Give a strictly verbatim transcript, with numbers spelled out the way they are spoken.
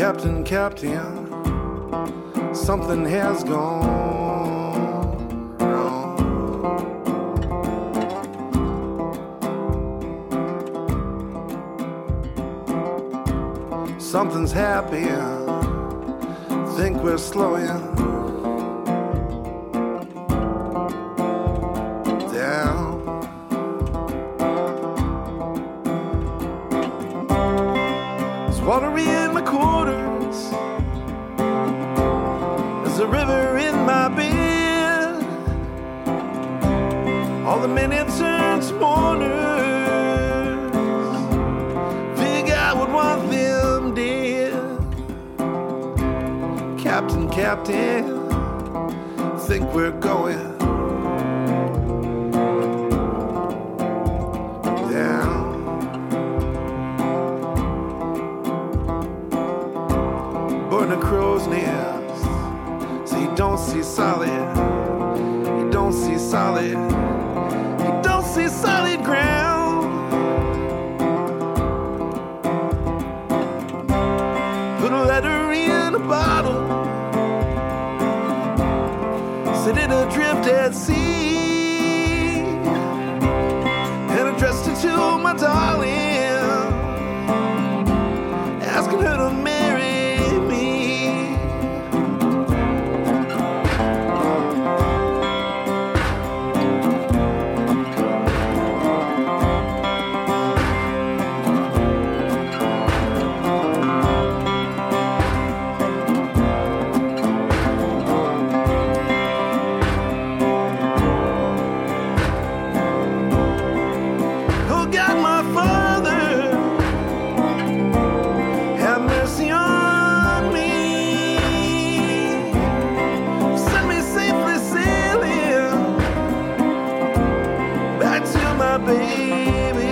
Captain, Captain, something has gone wrong. Something's happening. Think we're slowing down. There's water in my quarters. There's a river in my bed. All the minutes turn to mourners. Figure I would want them dead. Captain, Captain, think we're going down. Burn a crow's nest, so you don't see solid. You don't see solid. You don't see solid ground. Put a letter in a bottle. Set it adrift at sea and addressed it to my darling, asking her to marry me. Baby